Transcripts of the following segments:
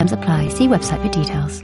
Terms apply. See website for details.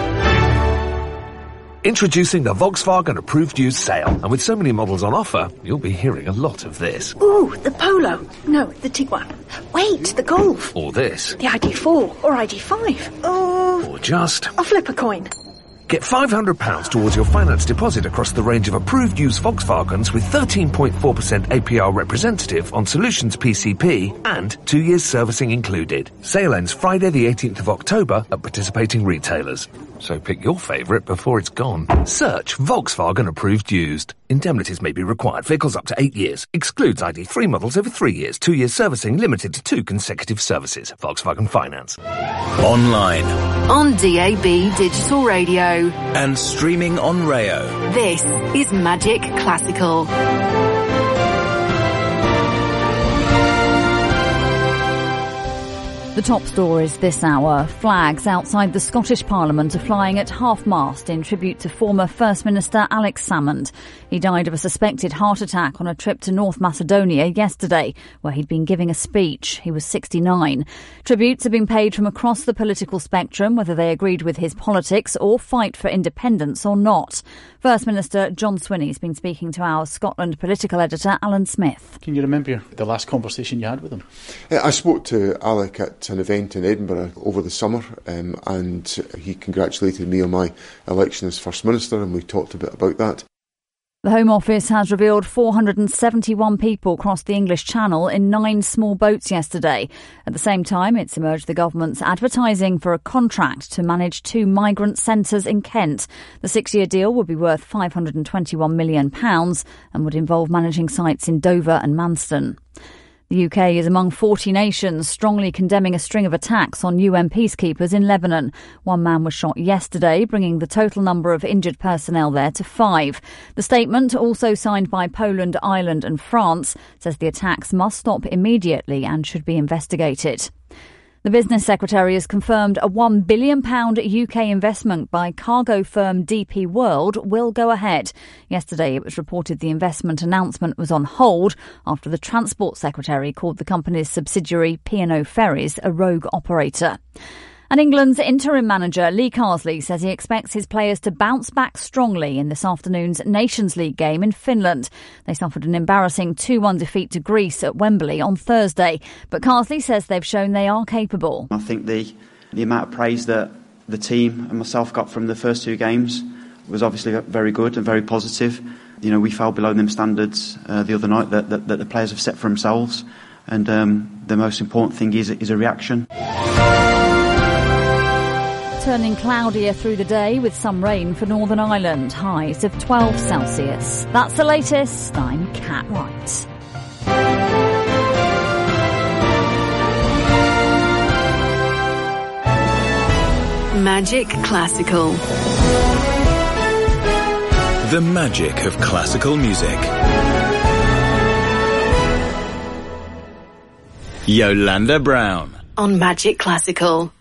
Introducing the Volkswagen Approved Used Sale. And with so many models on offer, you'll be hearing a lot of this. Ooh, the Polo. No, the Tiguan. Wait, the Golf. Or this. The ID4 or ID5. Oh. Or just... I'll flip a coin. Get £500 towards your finance deposit across the range of approved used Volkswagens with 13.4% APR representative on Solutions PCP and 2 years servicing included. Sale ends Friday the 18th of October at participating retailers. So pick your favourite before it's gone. Search Volkswagen Approved Used. Indemnities may be required. Vehicles up to 8 years. Excludes ID3 models over 3 years. 2 years servicing limited to 2 consecutive services. Volkswagen Finance. Online. On DAB Digital Radio. And streaming on Rayo. This is Magic Classical. The top stories this hour. Flags outside the Scottish Parliament are flying at half-mast in tribute to former First Minister Alex Salmond. He died of a suspected heart attack on a trip to North Macedonia yesterday, where he'd been giving a speech. He was 69. Tributes have been paid from across the political spectrum, whether they agreed with his politics or fight for independence or not. First Minister John Swinney's been speaking to our Scotland political editor, Alan Smith. Can you remember the last conversation you had with him? I spoke to Alec at an event in Edinburgh over the summer, and he congratulated me on my election as First Minister, and we talked a bit about that. The Home Office has revealed 471 people crossed the English Channel in 9 small boats yesterday. At the same time, it's emerged the government's advertising for a contract to manage 2 migrant centres in Kent. The 6-year deal would be worth £521 million and would involve managing sites in Dover and Manston. The UK is among 40 nations strongly condemning a string of attacks on UN peacekeepers in Lebanon. 1 man was shot yesterday, bringing the total number of injured personnel there to 5. The statement, also signed by Poland, Ireland and France, says the attacks must stop immediately and should be investigated. The Business Secretary has confirmed a £1 billion UK investment by cargo firm DP World will go ahead. Yesterday it was reported the investment announcement was on hold after the Transport Secretary called the company's subsidiary P&O Ferries a rogue operator. And England's interim manager Lee Carsley says he expects his players to bounce back strongly in this afternoon's Nations League game in Finland. They suffered an embarrassing 2-1 defeat to Greece at Wembley on Thursday. But Carsley says they've shown they are capable. I think the amount of praise that the team and myself got from the first 2 games was obviously very good and very positive. You know, we fell below them standards the other night that the players have set for themselves. And the most important thing is a reaction. Turning cloudier through the day with some rain for Northern Ireland, highs of 12 Celsius. That's the latest. I'm Kat Wright. Magic Classical. The magic of classical music. Yolanda Brown. On Magic Classical.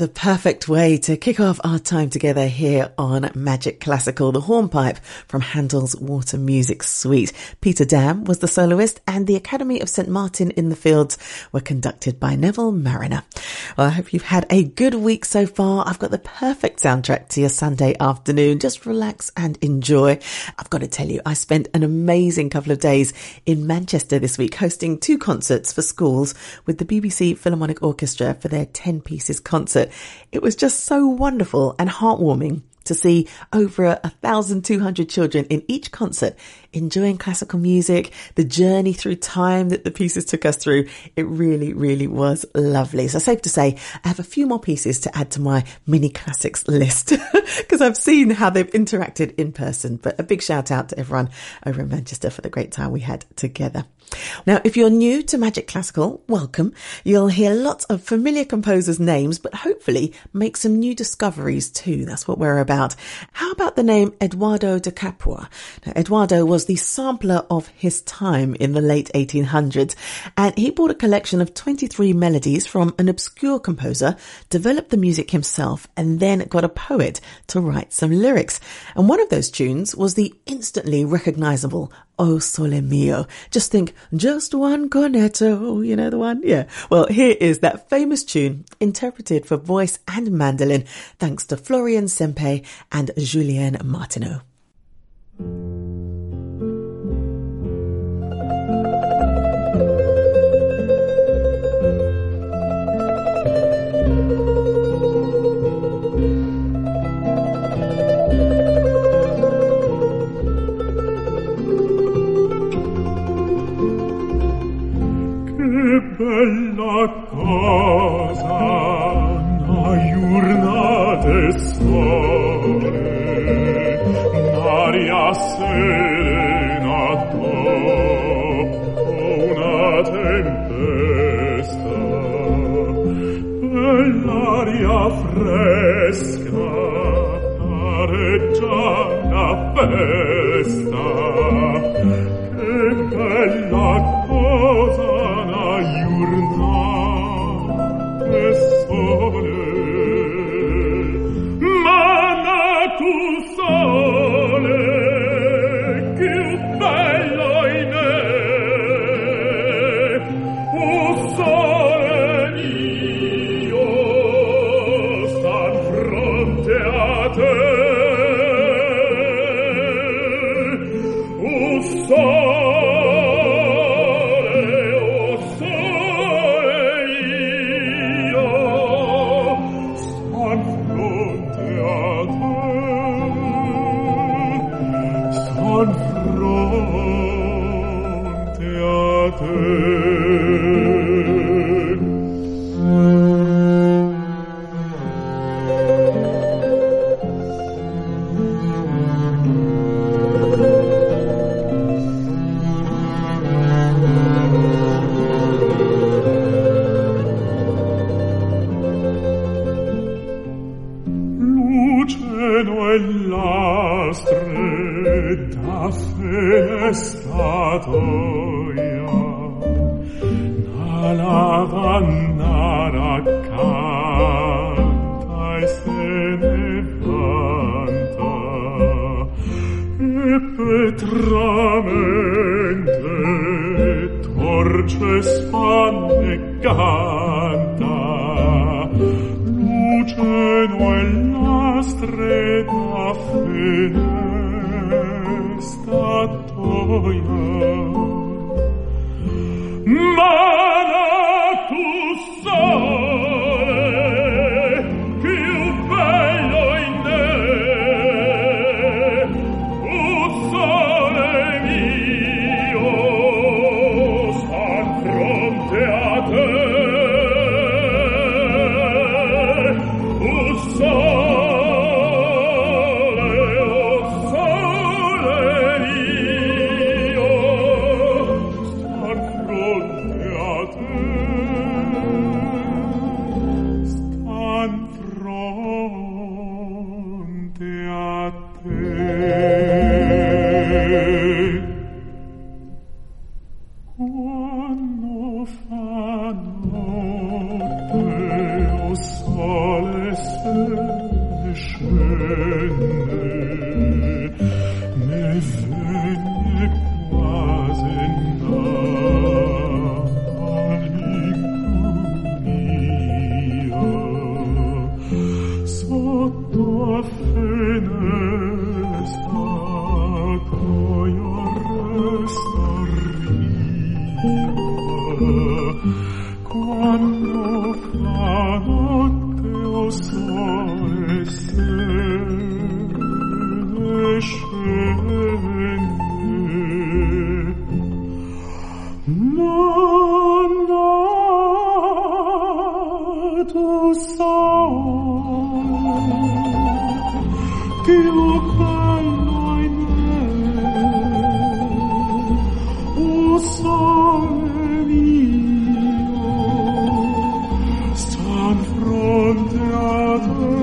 the perfect way to kick off our time together here on Magic Classical, the hornpipe from Handel's Water Music Suite. Peter Dam was the soloist, and the Academy of St Martin in the Fields were conducted by Neville Mariner. Well, I hope you've had a good week so far. I've got the perfect soundtrack to your Sunday afternoon. Just relax and enjoy. I've got to tell you, I spent an amazing couple of days in Manchester this week hosting 2 concerts for schools with the BBC Philharmonic Orchestra for their 10 Pieces concert. It was just so wonderful and heartwarming to see over 1,200 children in each concert enjoying classical music, the journey through time that the pieces took us through. It really, really was lovely. So safe to say, I have a few more pieces to add to my mini classics list because I've seen how they've interacted in person. But a big shout out to everyone over in Manchester for the great time we had together. Now, if you're new to Magic Classical, welcome. You'll hear lots of familiar composers' names, but hopefully make some new discoveries too. That's what we're about. How about the name Eduardo da Capua? Now, Eduardo was the sampler of his time in the late 1800s, and he bought a collection of 23 melodies from an obscure composer, developed the music himself, and then got a poet to write some lyrics. And one of those tunes was the instantly recognizable O Sole Mio. Just think, just one cornetto, you know the one? Yeah. Well, here is that famous tune interpreted for voice and mandolin thanks to Florian Sempe and Julien Martineau. Bella cosa, una giornata sole, un'aria serena dopo una tempesta, bell'aria fresca, areggia la festa, che bella cosa, giornate sole, ma tu sole, più bello in me, o sole mio, sta fronte a te, o sole. Oh quando fa notte o sole scende, ma tu sai che io bello in me, o sole mio, stan fronte a te.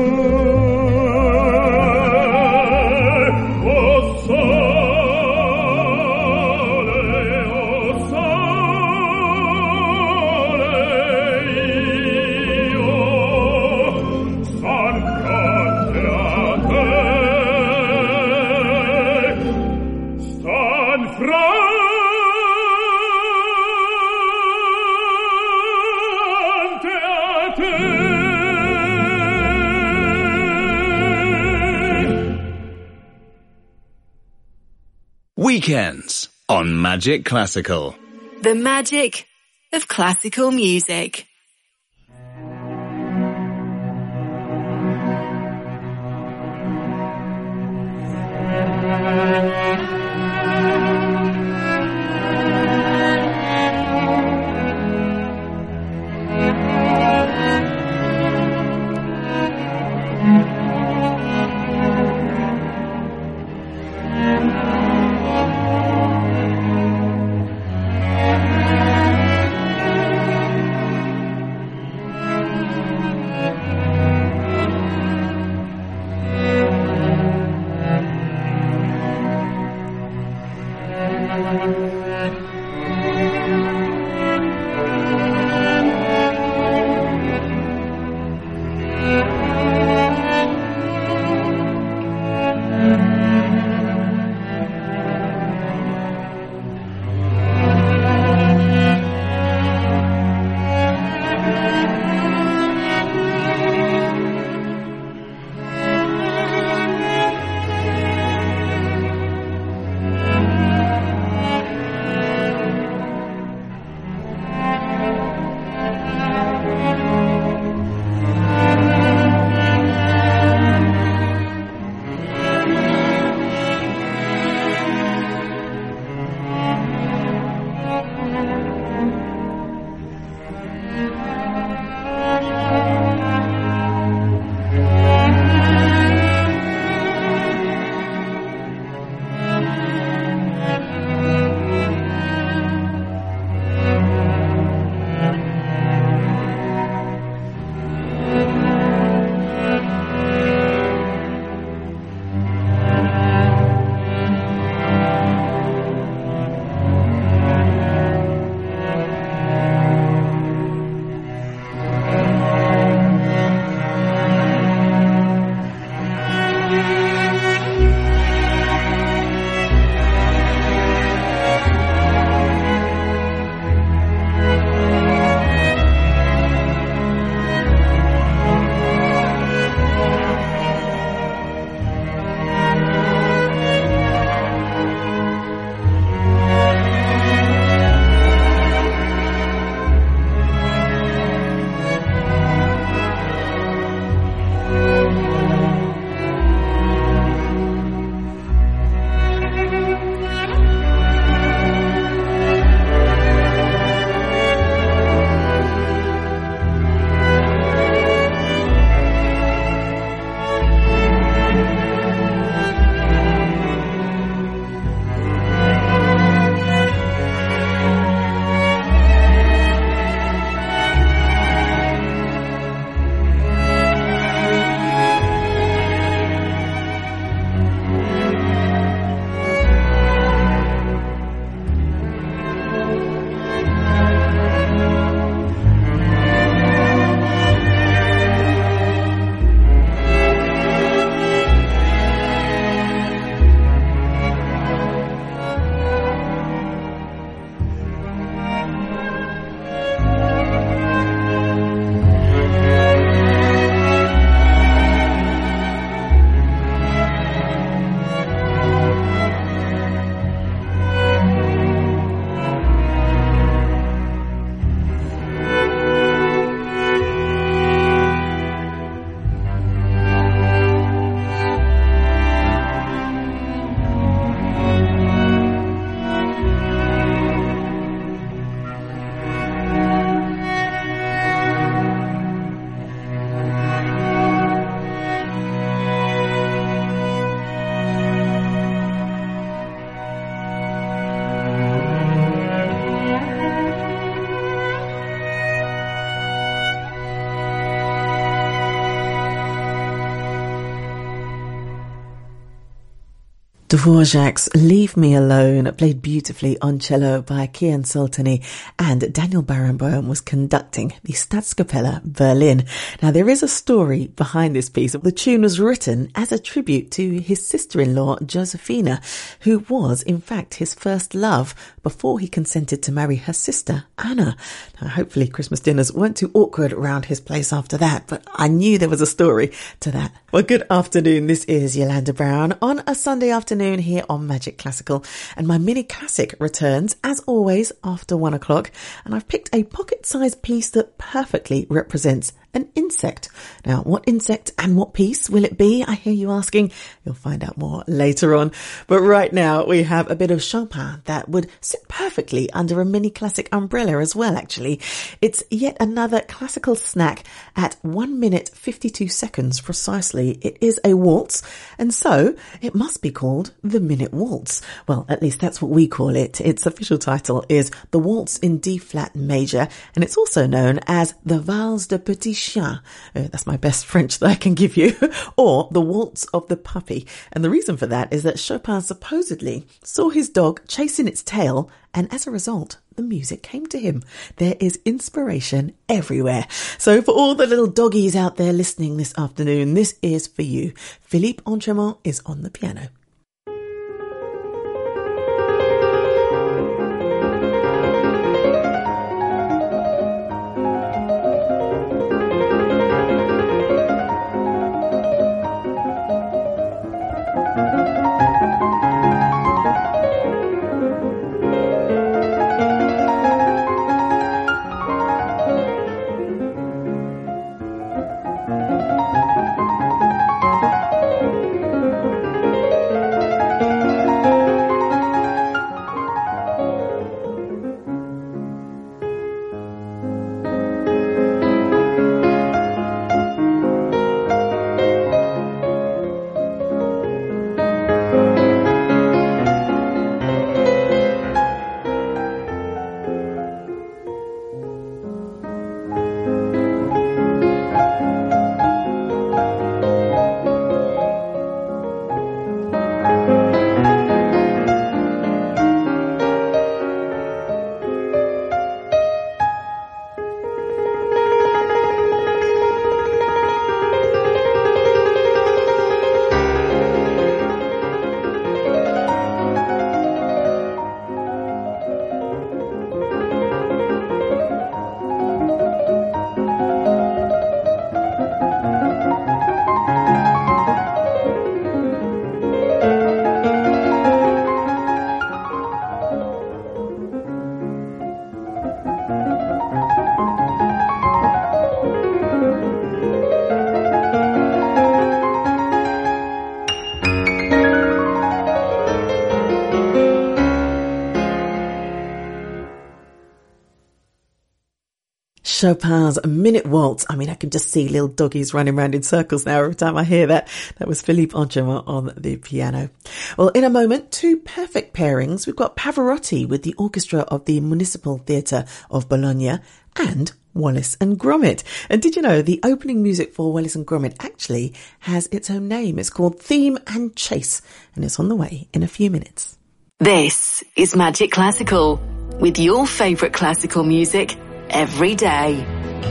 Weekends on Magic Classical. The magic of classical music. Dvorak's Leave Me Alone, played beautifully on cello by Kian Soltani, and Daniel Barenboim was conducting the Staatskapelle Berlin. Now, there is a story behind this piece. The tune was written as a tribute to his sister-in-law, Josefina, who was, in fact, his first love before he consented to marry her sister, Anna. Now, hopefully Christmas dinners weren't too awkward around his place after that, but I knew there was a story to that. Well, good afternoon. This is Yolanda Brown on a Sunday afternoon here on Magic Classical, and my mini classic returns as always after 1 o'clock, and I've picked a pocket-sized piece that perfectly represents an insect. Now, what insect and what piece will it be? I hear you asking. You'll find out more later on. But right now we have a bit of Chopin that would sit perfectly under a mini classic umbrella as well, actually. It's yet another classical snack at 1 minute 52 seconds precisely. It is a waltz, and so it must be called the Minute Waltz. Well, at least that's what we call it. Its official title is the Waltz in D-flat major, and it's also known as the Valse de Petit Chien. That's my best French that I can give you. Or the Waltz of the Puppy. And the reason for that is that Chopin supposedly saw his dog chasing its tail, and as a result, the music came to him. There is inspiration everywhere. So for all the little doggies out there listening this afternoon, this is for you. Philippe Entremont is on the piano. Chopin's Minute Waltz. I mean, I can just see little doggies running around in circles now every time I hear that. That was Philippe Entremont on the piano. Well, in a moment, two perfect pairings. We've got Pavarotti with the orchestra of the Municipal Theatre of Bologna and Wallace and Gromit. And did you know the opening music for Wallace and Gromit actually has its own name? It's called Theme and Chase, and it's on the way in a few minutes. This is Magic Classical, with your favourite classical music every day.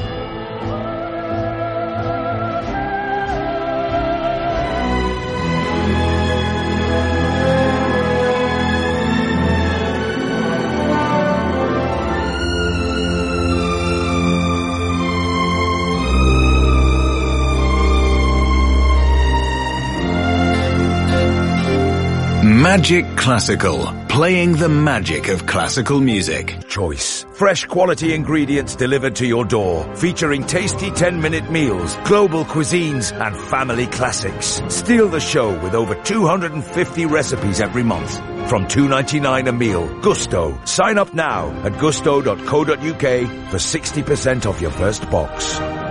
Magic Classical, playing the magic of classical music. Choice. Fresh quality ingredients delivered to your door, featuring tasty 10-minute meals, global cuisines, and family classics. Steal the show with over 250 recipes every month. From $2.99 a meal. Gusto. Sign up now at gusto.co.uk for 60% off your first box.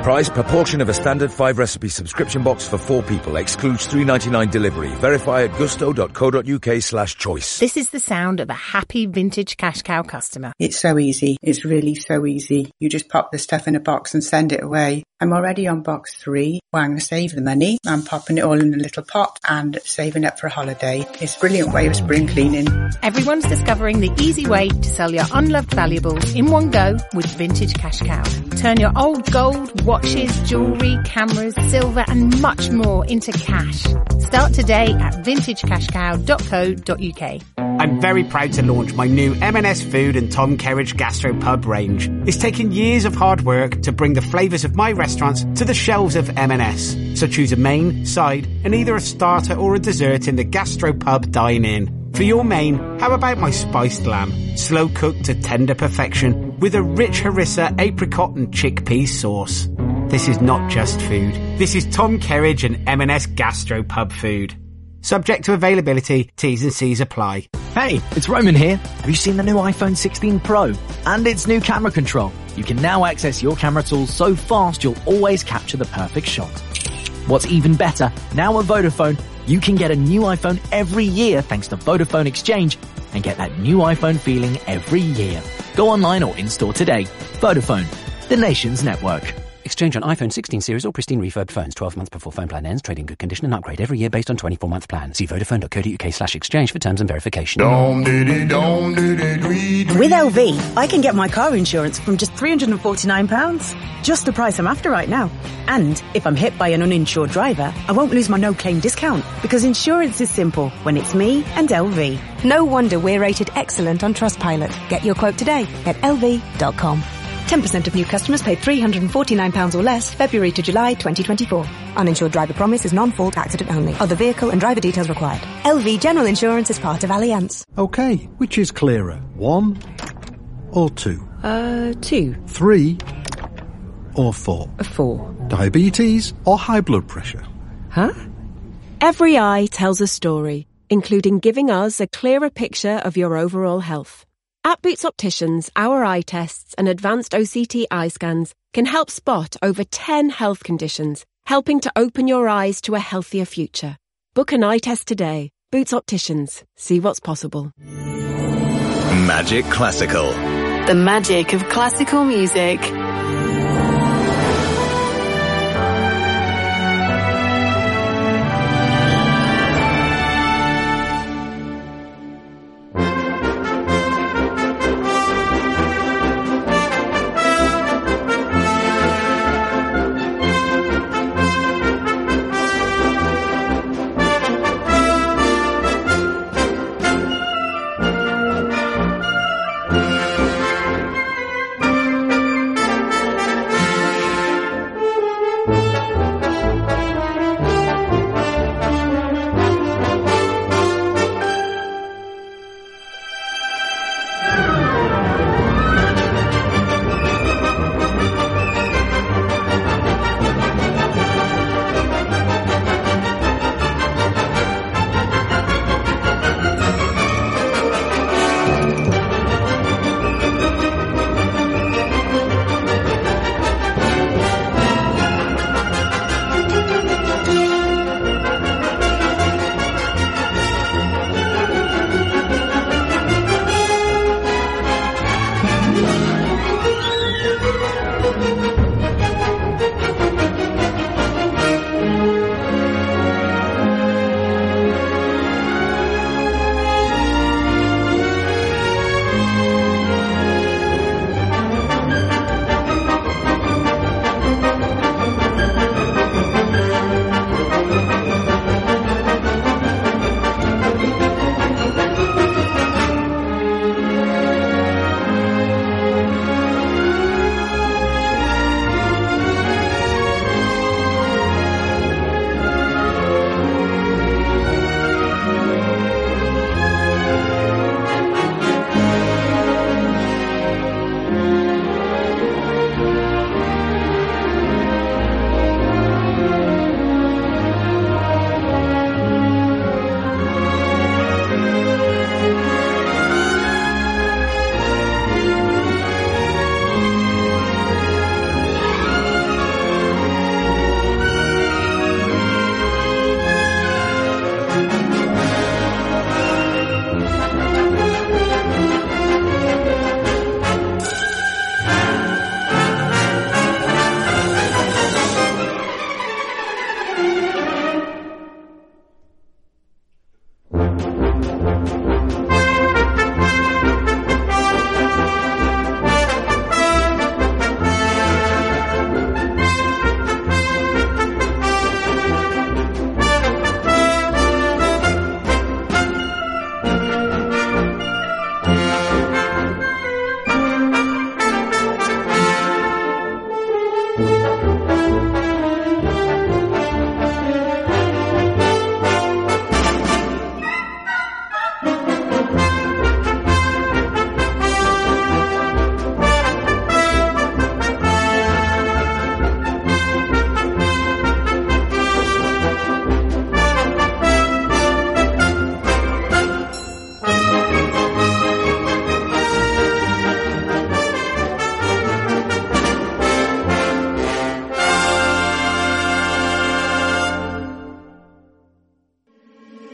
Price per portion of a standard 5-recipe subscription box for 4 people. Excludes $3.99 delivery. Verify at gusto.co.uk/choice. This is the sound of a happy vintage cash cow customer. It's so easy. It's really so easy. You just pop the stuff in a box and send it away. I'm already on box 3. Well, I'm going to save the money. I'm popping it all in a little pot and saving up for a holiday. It's a brilliant way of spring cleaning. Everyone's discovering the easy way to sell your unloved valuables in one go with Vintage Cash Cow. Turn your old gold, watches, jewellery, cameras, silver and much more into cash. Start today at vintagecashcow.co.uk. I'm very proud to launch my new M&S Food and Tom Kerridge Gastropub range. It's taken years of hard work to bring the flavours of my restaurants to the shelves of M&S. So choose a main, side and either a starter or a dessert in the Gastropub dine-in. For your main, how about my spiced lamb, slow cooked to tender perfection with a rich harissa, apricot and chickpea sauce. This is not just food. This is Tom Kerridge and M&S Gastropub food. Subject to availability, T's and C's apply. Hey, it's Roman here. Have you seen the new iPhone 16 Pro? And its new camera control. You can now access your camera tools so fast you'll always capture the perfect shot. What's even better, now at Vodafone, you can get a new iPhone every year thanks to Vodafone Exchange and get that new iPhone feeling every year. Go online or in-store today. Vodafone, the nation's network. Exchange on iPhone 16 series or pristine refurb phones 12 months before phone plan ends. Trade in good condition and upgrade every year based on 24-month plan. See vodafone.co.uk/exchange for terms and verification. With LV, I can get my car insurance from just £349. Just the price I'm after right now. And if I'm hit by an uninsured driver, I won't lose my no-claim discount because insurance is simple when it's me and LV. No wonder we're rated excellent on Trustpilot. Get your quote today at lv.com. 10% of new customers paid £349 or less February to July 2024. Uninsured driver promise is non-fault accident only. Other vehicle and driver details required. LV General Insurance is part of Allianz. Okay, which is clearer, 1 or 2? 2. 3 or 4? 4. Diabetes or high blood pressure? Huh? Every eye tells a story, including giving us a clearer picture of your overall health. At Boots Opticians, our eye tests and advanced OCT eye scans can help spot over 10 health conditions, helping to open your eyes to a healthier future. Book an eye test today. Boots Opticians. See what's possible. Magic Classical. The magic of classical music.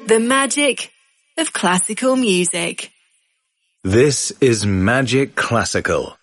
The magic of classical music. This is Magic Classical.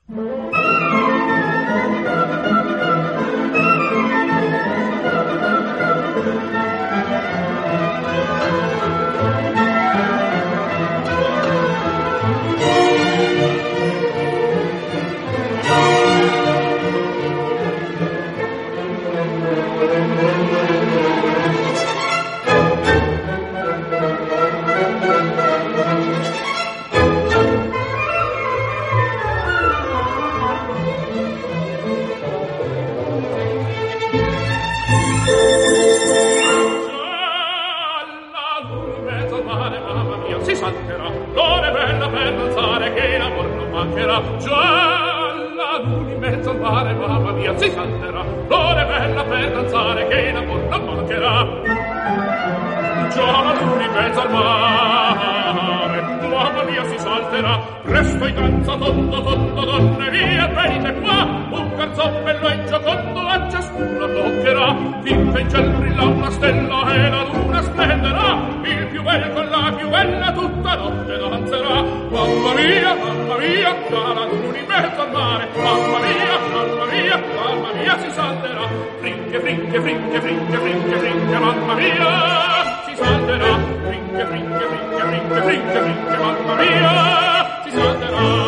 Si salterà, l'ora bella per danzare che in amor non mancherà. Già la luna in mezzo al mare, mamma mia si salterà. Presto in danza tondo, tondo, donne via, venite qua. Un garzopello e giocondo a ciascuno toccherà. Finché in ciel brilla una stella e la luna splenderà. Il più bello con la più bella tutta notte danzerà. Mamma mia, già la luna in mezzo al mare. Mamma mia, si salterà. Frinche, frinche, frinche, frinche, frinche, frinche, mamma mia, si salterà. Frinche, frinche, frinche, frinche, frinche, frinche, mamma mia, si salterà.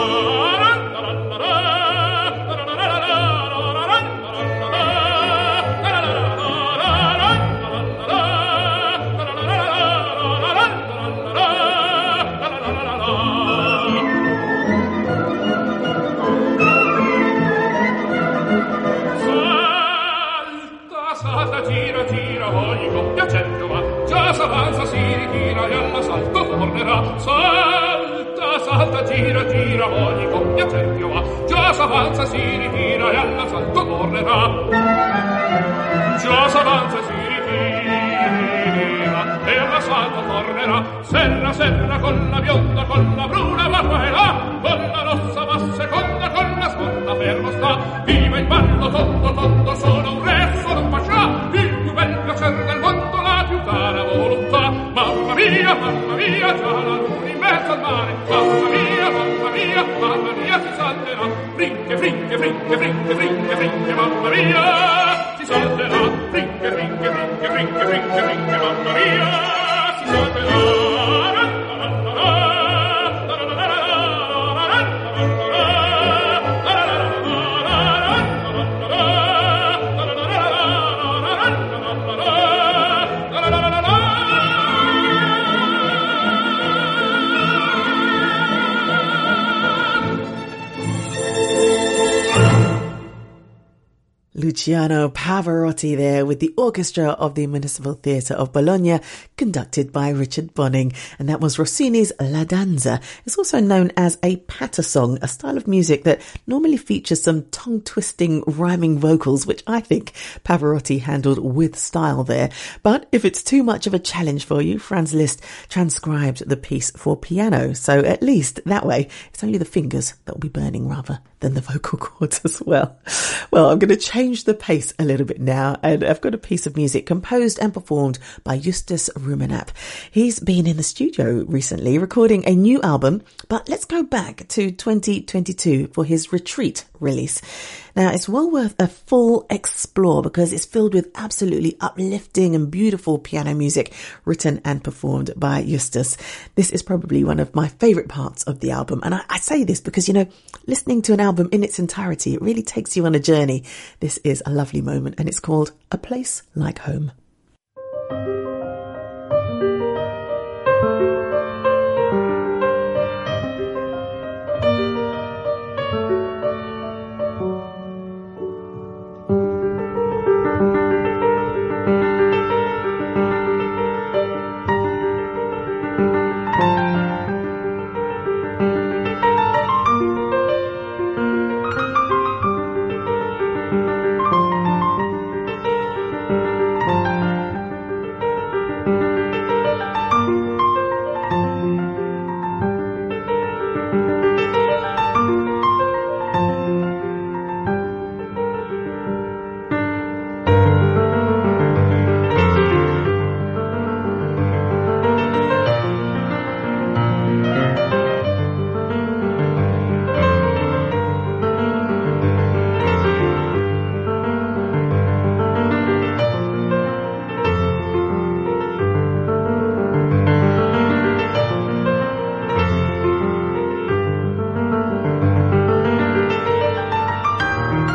S'avanza, si ritira e all'assalto tornerà. Salta, salta, gira, gira, ogni coppia cerchio va. Già s'avanza, si ritira e all'assalto tornerà. Già s'avanza, si ritira e all'assalto tornerà. Serra, serra, con la bionda, con la bruna va qua e là. Con la rossa va seconda, con la sponda fermo sta. Viva il ballo, tondo, tondo, sono un re, sono un pascià. Il più bel piacere del mondo, la più cara volontà. Mamma mia, già la luna in mezzo al mare. Mamma mia, si salterà. Frinche, frinche, frinche, frinche, frinche, frinche, mamma mia, si salterà. Frinche, frinche, frinche, frinche, frinche, frinche, mamma mia, si salterà. Luciano Pavarotti there with the orchestra of the Municipal Theatre of Bologna, conducted by Richard Bonning, and that was Rossini's La Danza. It's also known as a patter song, a style of music that normally features some tongue-twisting rhyming vocals, which I think Pavarotti handled with style there. But if it's too much of a challenge for you, Franz Liszt transcribed the piece for piano, so at least that way it's only the fingers that will be burning rather than the vocal cords as well. Well, I'm going to change the pace a little bit now, and I've got a piece of music composed and performed by Justus Rumenap. He's been in the studio recently recording a new album, but let's go back to 2022 for his Retreat release. Now, it's well worth a full explore because it's filled with absolutely uplifting and beautiful piano music written and performed by Justus. This is probably one of my favourite parts of the album. And I say this because, you know, listening to an album in its entirety, it really takes you on a journey. This is a lovely moment, and it's called A Place Like Home.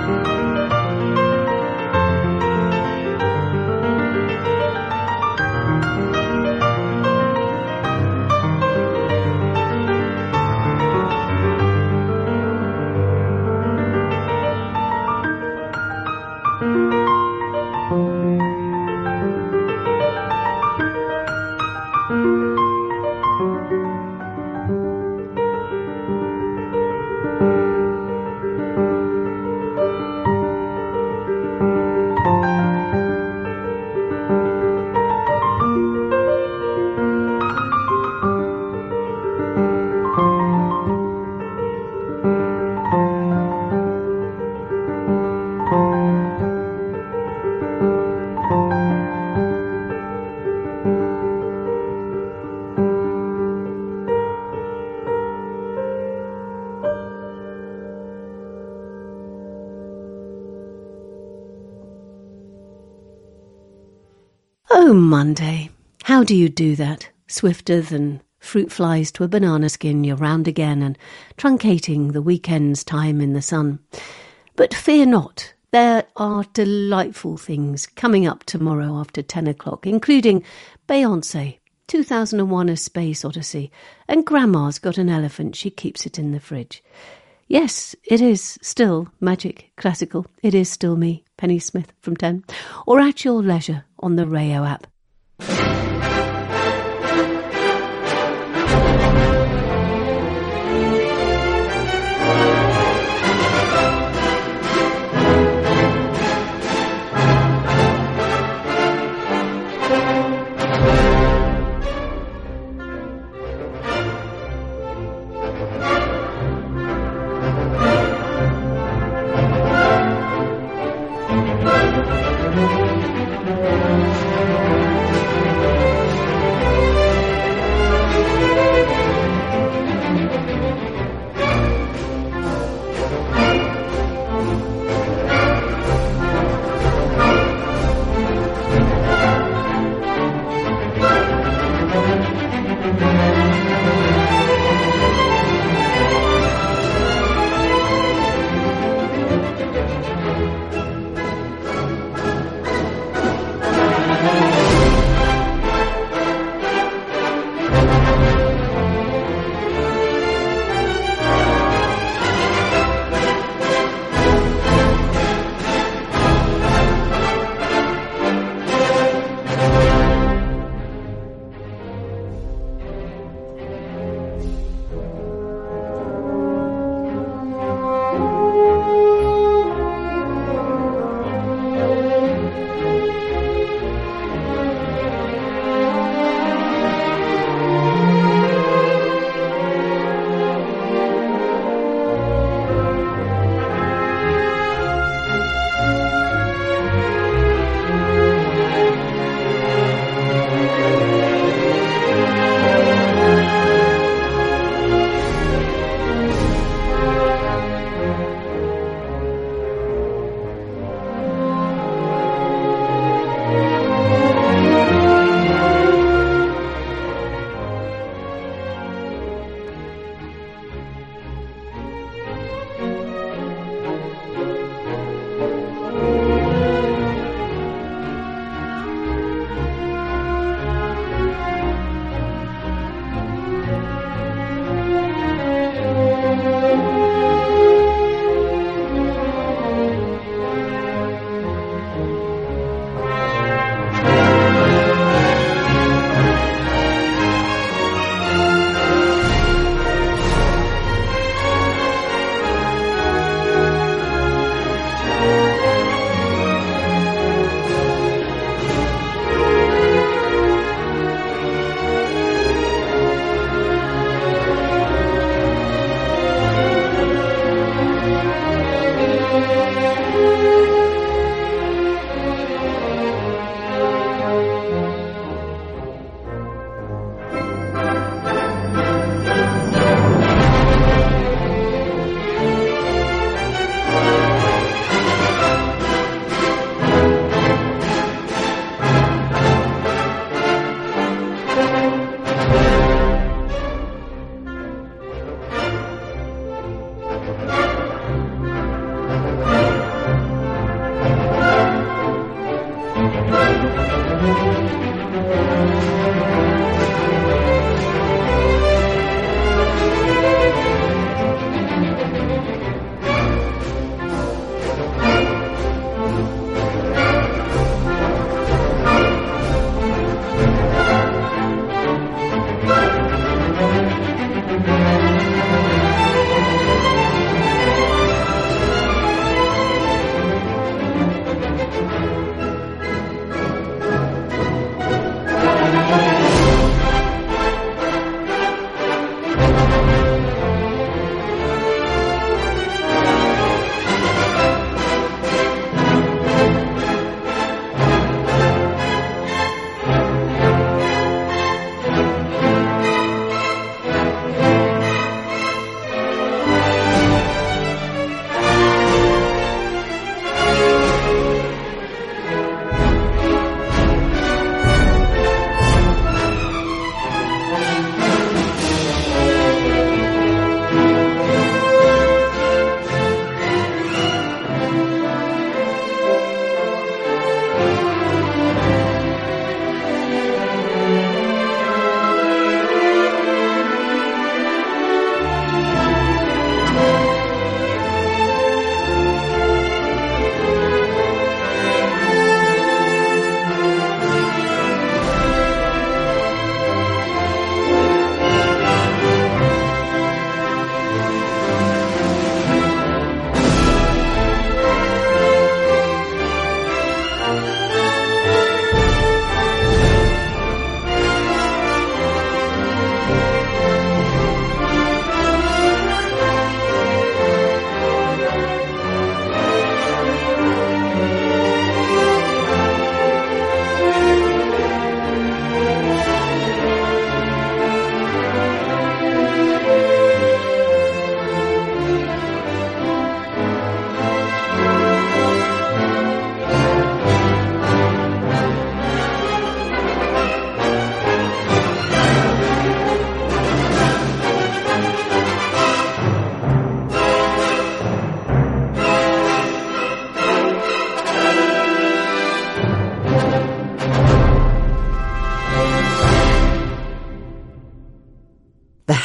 Oh, Monday. How do you do that? Swifter than fruit flies to a banana skin, you're round again and truncating the weekend's time in the sun. But fear not, there are delightful things coming up tomorrow after 10 o'clock, including Beyoncé, 2001 A Space Odyssey, and Grandma's got an elephant, she keeps it in the fridge. Yes, it is still Magic Classical. It is still me, Penny Smith from 10, or at your leisure on the Rayo app.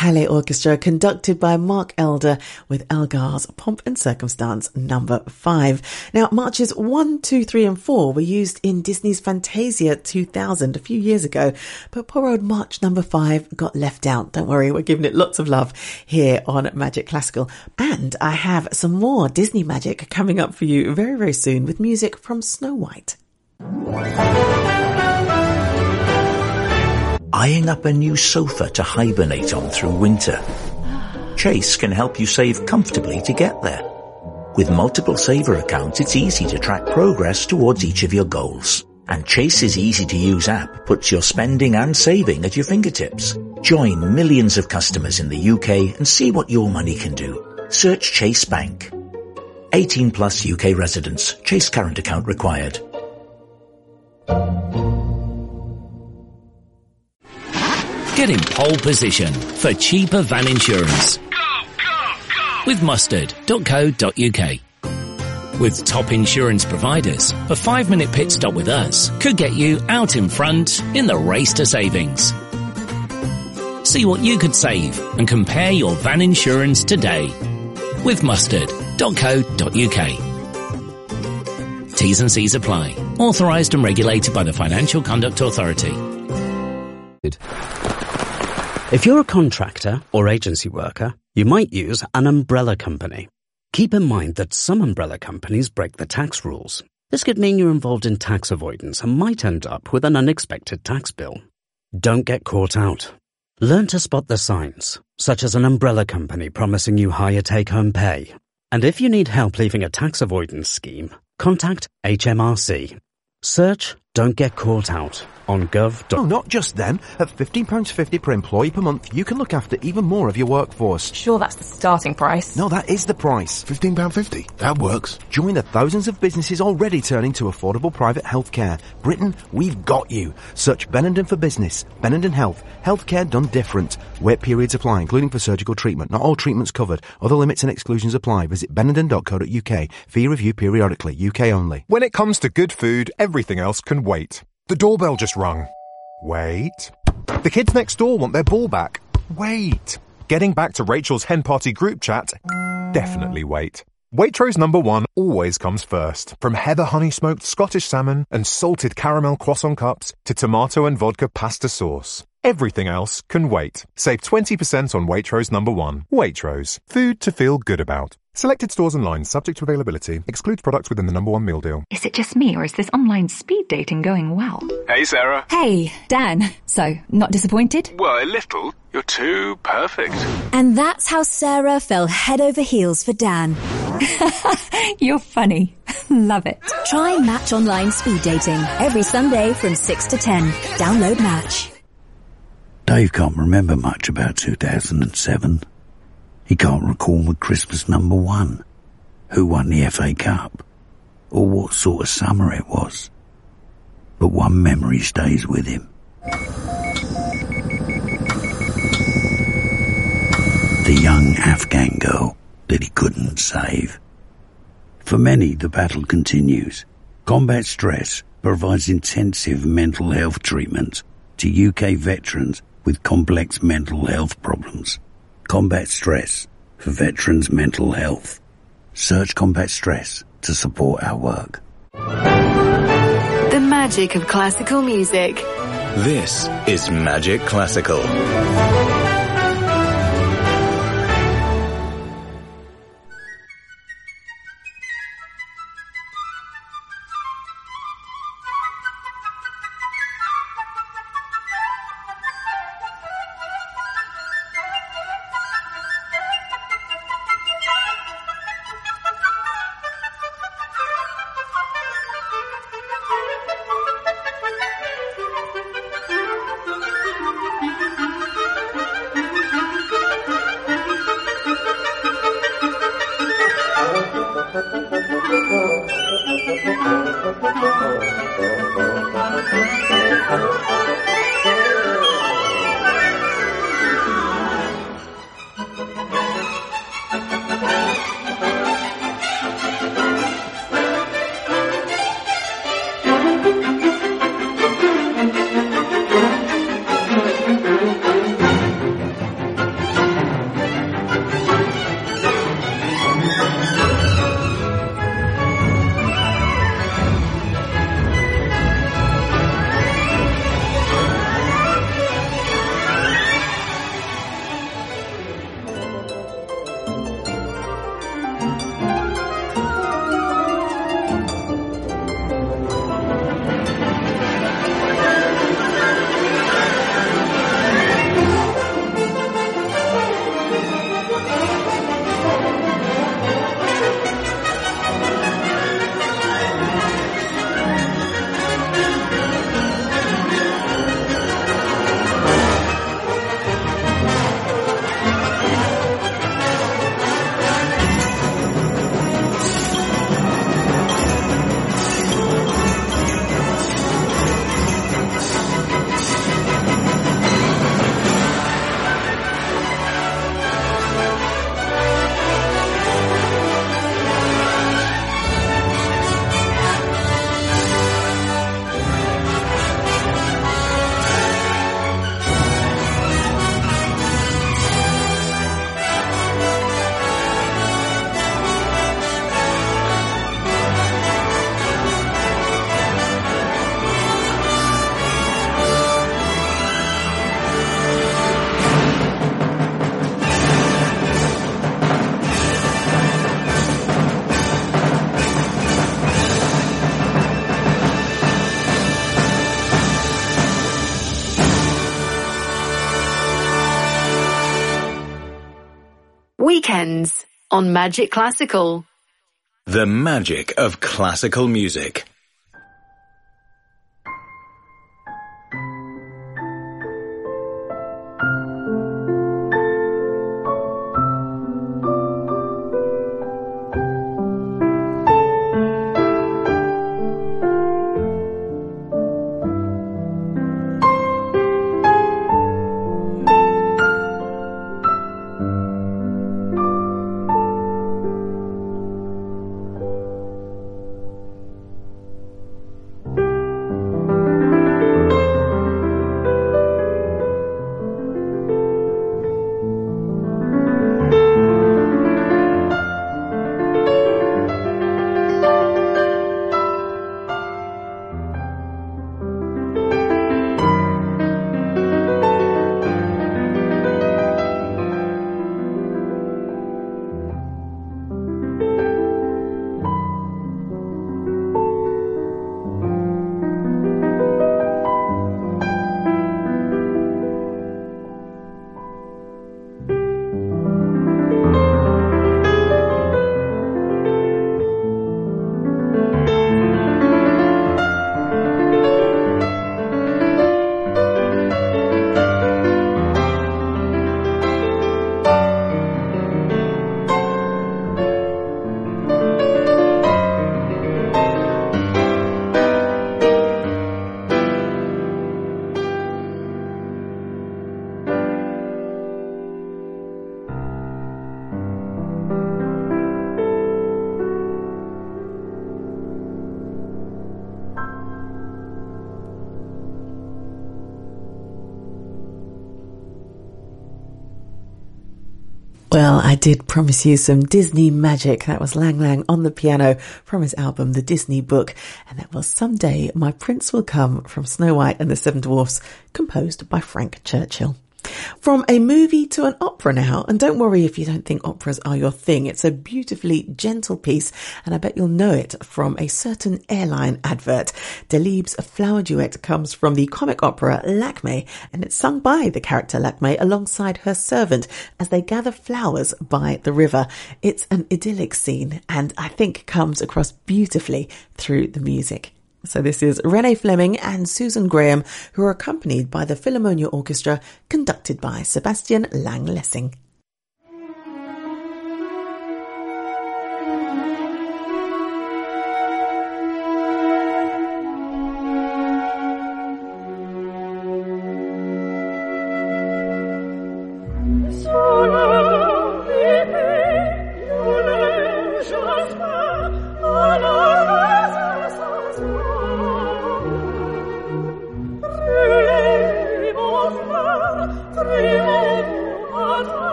Halle Orchestra, conducted by Mark Elder, with Elgar's Pomp and Circumstance number 5. Now, marches 1, 2, 3 and 4 were used in Disney's Fantasia 2000 a few years ago, but poor old March number 5 got left out. Don't worry, we're giving it lots of love here on Magic Classical. And I have some more Disney magic coming up for you very, very soon with music from Snow White. Eyeing up a new sofa to hibernate on through winter? Chase can help you save comfortably to get there. With multiple saver accounts, it's easy to track progress towards each of your goals. And Chase's easy-to-use app puts your spending and saving at your fingertips. Join millions of customers in the UK and see what your money can do. Search Chase Bank. 18 plus UK residents. Chase current account required. Get in pole position for cheaper van insurance. With mustard.co.uk. With top insurance providers, a 5-minute pit stop with us could get you out in front in the race to savings. See what you could save and compare your van insurance today with mustard.co.uk. T's and C's apply. Authorised and regulated by the Financial Conduct Authority. If you're a contractor or agency worker, you might use an umbrella company. Keep in mind that some umbrella companies break the tax rules. This could mean you're involved in tax avoidance and might end up with an unexpected tax bill. Don't get caught out. Learn to spot the signs, such as an umbrella company promising you higher take-home pay. And if you need help leaving a tax avoidance scheme, contact HMRC. Search Don't Get Caught Out on gov. Oh, not just them. At £15.50 per employee per month, you can look after even more of your workforce. Sure, that's the starting price. No, that is the price. £15.50. That works. Join the thousands of businesses already turning to affordable private healthcare. Britain, we've got you. Search Benenden for Business. Benenden Health. Healthcare done different. Wait periods apply, including for surgical treatment. Not all treatments covered. Other limits and exclusions apply. Visit benenden.co.uk. Fee review periodically. UK only. When it comes to good food, everything else can wait. The doorbell just rung. Wait. The kids next door want their ball back. Wait. Getting back to Rachel's hen party group chat. Definitely wait. Waitrose number 1 always comes first. From heather honey smoked Scottish salmon and salted caramel croissant cups to tomato and vodka pasta sauce. Everything else can wait. Save 20% on Waitrose number 1. Waitrose. Food to feel good about. Selected stores and lines subject to availability. Excludes products within the number 1 meal deal. Is it just me, or is this online speed dating going well? Hey, Sarah. Hey, Dan. So, not disappointed? Well, a little. You're too perfect. And that's how Sarah fell head over heels for Dan. You're funny. Love it. Try Match Online Speed Dating every Sunday from 6 to 10. Download Match. Dave can't remember much about 2007. He can't recall with Christmas number 1, who won the FA Cup, or what sort of summer it was. But one memory stays with him. The young Afghan girl that he couldn't save. For many, the battle continues. Combat Stress provides intensive mental health treatment to UK veterans with complex mental health problems. Combat Stress for veterans' mental health. Search Combat Stress to support our work. The magic of classical music. This is Magic Classical. Weekends on Magic Classical. The magic of classical music. Well, I did promise you some Disney magic. That was Lang Lang on the piano from his album The Disney Book, and that was Someday My Prince Will Come from Snow White and the Seven Dwarfs, composed by Frank Churchill. From a movie to an opera now, and don't worry if you don't think operas are your thing. It's a beautifully gentle piece, and I bet you'll know it from a certain airline advert. Delibes' Flower Duet comes from the comic opera Lakme, and it's sung by the character Lakme alongside her servant as they gather flowers by the river. It's an idyllic scene, and I think comes across beautifully through the music. So this is Renee Fleming and Susan Graham, who are accompanied by the Philharmonia Orchestra, conducted by Sebastian Lang-Lessing.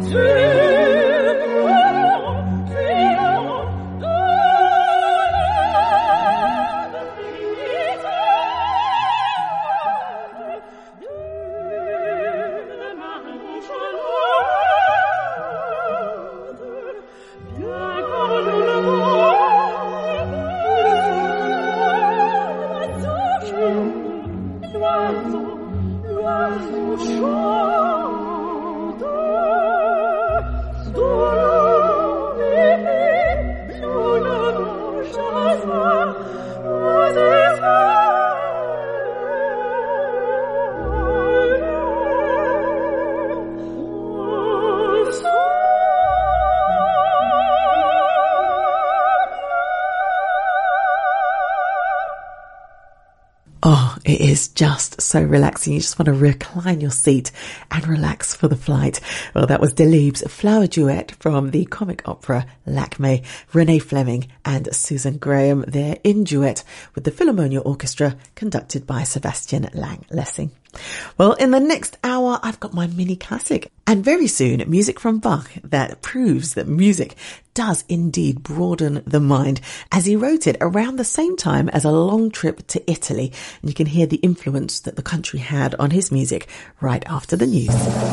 It is just so relaxing. You just want to recline your seat and relax for the flight. Well, that was Delibes' Flower Duet from the comic opera Lakme. Renee Fleming and Susan Graham there in duet with the Philharmonia Orchestra conducted by Sebastian Lang-Lessing. Well, in the next hour, I've got my mini classic, and very soon, music from Bach that proves that music does indeed broaden the mind, as he wrote it around the same time as a long trip to Italy. And you can hear the influence that the country had on his music right after the news.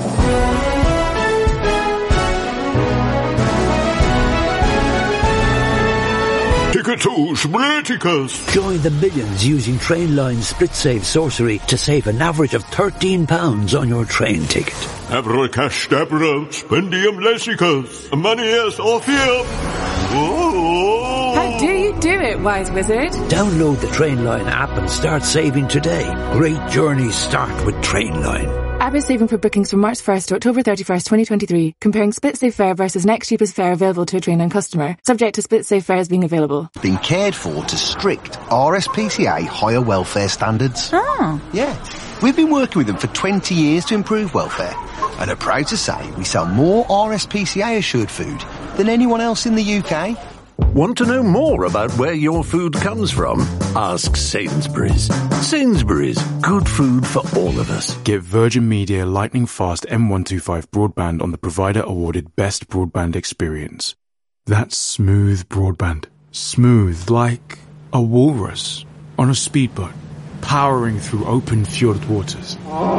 Join the millions using Trainline SplitSave Sorcery to save an average of £13 on your train ticket. Abracadabra, spendium lessicus, manias orpheum. How do you do it, wise wizard? Download the Trainline app and start saving today. Great journeys start with Trainline. App is saving for bookings from March 1st to October 31st, 2023, comparing SplitSave fare versus next cheapest fare available to a Trainline customer, subject to SplitSave fares being available. Been cared for to strict RSPCA higher welfare standards. Ah. Yeah. We've been working with them for 20 years to improve welfare, and are proud to say we sell more RSPCA assured food than anyone else in the UK. Want to know more about where your food comes from? Ask Sainsbury's. Sainsbury's, good food for all of us. Get Virgin Media Lightning Fast M125 broadband on the provider awarded Best Broadband Experience. That's smooth broadband. Smooth like a walrus on a speedboat, powering through open fjord waters.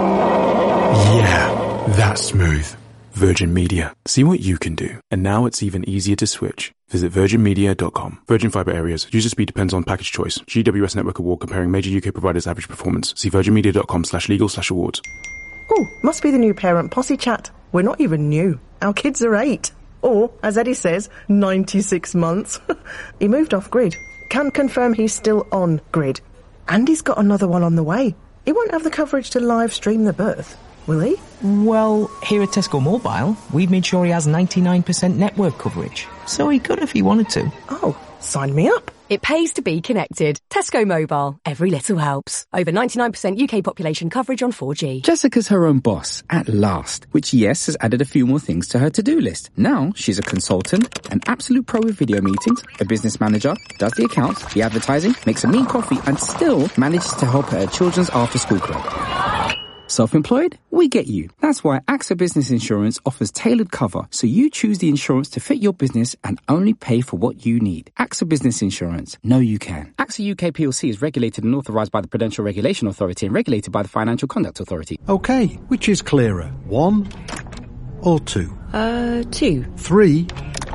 Yeah, that's smooth. Virgin Media. See what you can do. And now it's even easier to switch. Visit virginmedia.com. Virgin Fibre areas. User speed depends on package choice. GWS Network Award comparing major UK providers' average performance. See virginmedia.com/legal/awards. Oh, must be the new parent posse chat. We're not even new. Our kids are 8. Or, as Eddie says, 96 months. He moved off grid. Can confirm he's still on grid. And he's got another one on the way. He won't have the coverage to live stream the birth, will he? Well, here at Tesco Mobile, we've made sure he has 99% network coverage. So he could if he wanted to. Oh, sign me up. It pays to be connected. Tesco Mobile. Every little helps. Over 99% UK population coverage on 4G. Jessica's her own boss, at last, which, yes, has added a few more things to her to-do list. Now, she's a consultant, an absolute pro with video meetings, a business manager, does the accounts, the advertising, makes a mean coffee, and still manages to help her children's after-school club. Self-employed? We get you. That's why AXA Business Insurance offers tailored cover, so you choose the insurance to fit your business and only pay for what you need. AXA Business Insurance. Know you can. AXA UK PLC is regulated and authorised by the Prudential Regulation Authority and regulated by the Financial Conduct Authority. Okay, which is clearer, 1 or 2? 2. 3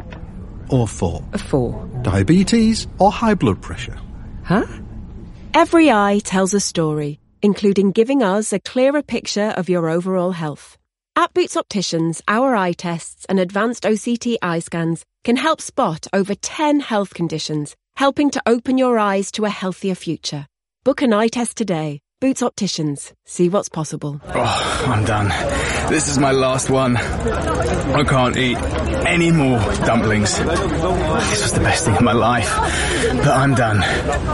or 4? 4. Diabetes or high blood pressure? Huh? Every eye tells a story, including giving us a clearer picture of your overall health. At Boots Opticians, our eye tests and advanced OCT eye scans can help spot over 10 health conditions, helping to open your eyes to a healthier future. Book an eye test today. Boots Opticians. See what's possible. Oh, I'm done. This is my last one. I can't eat any more dumplings. This was the best thing in my life. But I'm done.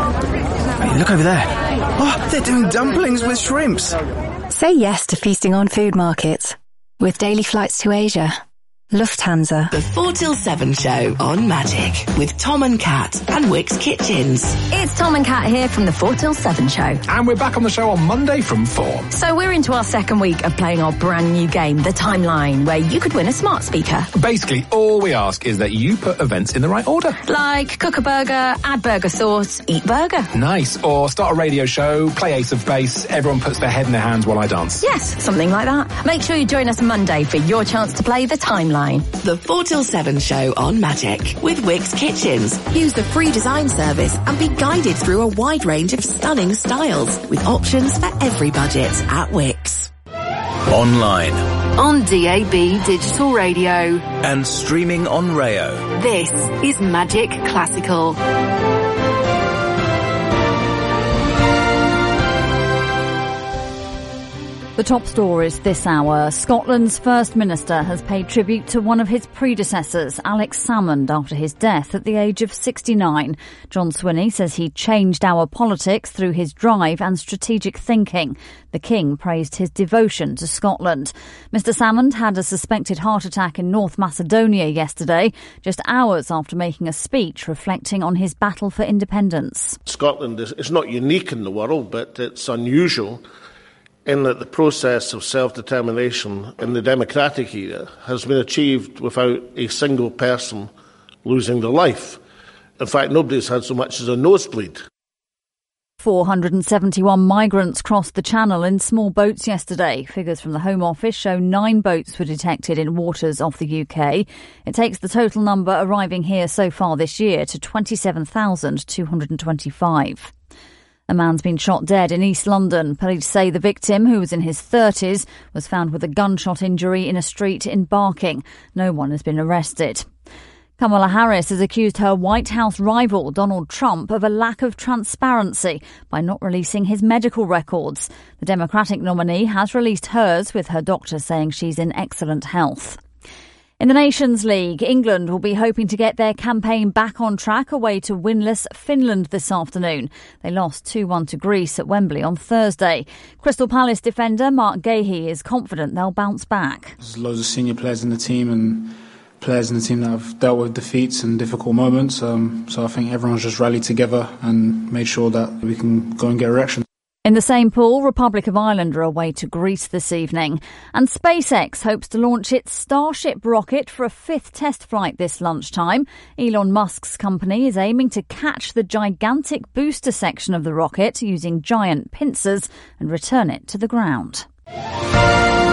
Hey, look over there. Oh, they're doing dumplings with shrimps. Say yes to feasting on food markets with daily flights to Asia. Lufthansa. The 4 till 7 show on Magic with Tom and Kat and Wickes Kitchens. It's Tom and Kat here from the 4 till 7 show. And we're back on the show on Monday from 4. So we're into our second week of playing our brand new game, The Timeline, where you could win a smart speaker. Basically, all we ask is that you put events in the right order. Like cook a burger, add burger sauce, eat burger. Nice. Or start a radio show, play Ace of Base, everyone puts their head in their hands while I dance. Yes, something like that. Make sure you join us Monday for your chance to play The Timeline. The 4 till 7 show on Magic with Wickes Kitchens. Use the free design service and be guided through a wide range of stunning styles with options for every budget at Wickes. Online. On DAB Digital Radio. And streaming on Rayo. This is Magic Classical. The top stories this hour. Scotland's First Minister has paid tribute to one of his predecessors, Alex Salmond, after his death at the age of 69. John Swinney says he changed our politics through his drive and strategic thinking. The King praised his devotion to Scotland. Mr Salmond had a suspected heart attack in North Macedonia yesterday, just hours after making a speech reflecting on his battle for independence. Scotland is not unique in the world, but it's unusual in that the process of self-determination in the democratic era has been achieved without a single person losing their life. In fact, nobody's had so much as a nosebleed. 471 migrants crossed the Channel in small boats yesterday. Figures from the Home Office show 9 boats were detected in waters off the UK. It takes the total number arriving here so far this year to 27,225. A man's been shot dead in East London. Police say the victim, who was in his 30s, was found with a gunshot injury in a street in Barking. No one has been arrested. Kamala Harris has accused her White House rival, Donald Trump, of a lack of transparency by not releasing his medical records. The Democratic nominee has released hers, with her doctor saying she's in excellent health. In the Nations League, England will be hoping to get their campaign back on track away to winless Finland this afternoon. They lost 2-1 to Greece at Wembley on Thursday. Crystal Palace defender Mark Gahey is confident they'll bounce back. There's loads of senior players in the team and players in the team that have dealt with defeats and difficult moments. So I think everyone's just rallied together and made sure that we can go and get erection. In the same pool, Republic of Ireland are away to Greece this evening. And SpaceX hopes to launch its Starship rocket for a 5th test flight this lunchtime. Elon Musk's company is aiming to catch the gigantic booster section of the rocket using giant pincers and return it to the ground.